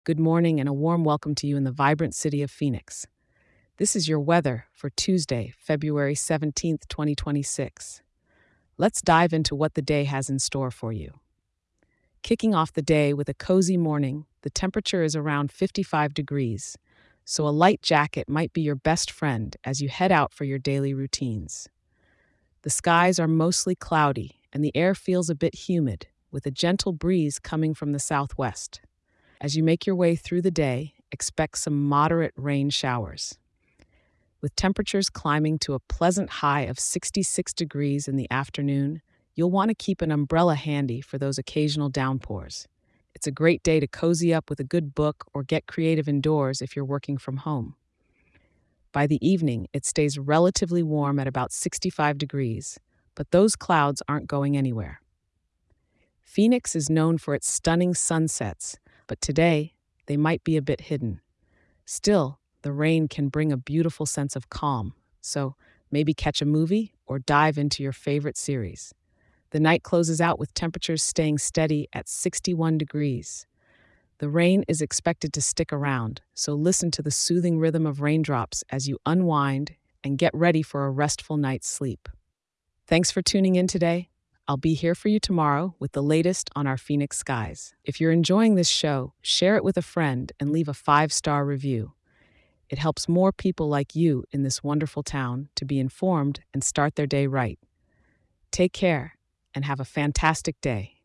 Good morning and a warm welcome to you in the vibrant city of Phoenix. This is your weather for Tuesday, February 17th, 2026. Let's dive into what the day has in store for you. Kicking off the day with a cozy morning, the temperature is around 55 degrees, so a light jacket might be your best friend as you head out for your daily routines. The skies are mostly cloudy and the air feels a bit humid, with a gentle breeze coming from the southwest. As you make your way through the day, expect some moderate rain showers. With temperatures climbing to a pleasant high of 66 degrees in the afternoon, you'll want to keep an umbrella handy for those occasional downpours. It's a great day to cozy up with a good book or get creative indoors if you're working from home. By the evening, it stays relatively warm at about 65 degrees, but those clouds aren't going anywhere. Phoenix is known for its stunning sunsets, but today they might be a bit hidden. Still, the rain can bring a beautiful sense of calm, so maybe catch a movie or dive into your favorite series. The night closes out with temperatures staying steady at 61 degrees. The rain is expected to stick around, so listen to the soothing rhythm of raindrops as you unwind and get ready for a restful night's sleep. Thanks for tuning in today. I'll be here for you tomorrow with the latest on our Phoenix skies. If you're enjoying this show, share it with a friend and leave a 5-star review. It helps more people like you in this wonderful town to be informed and start their day right. Take care and have a fantastic day.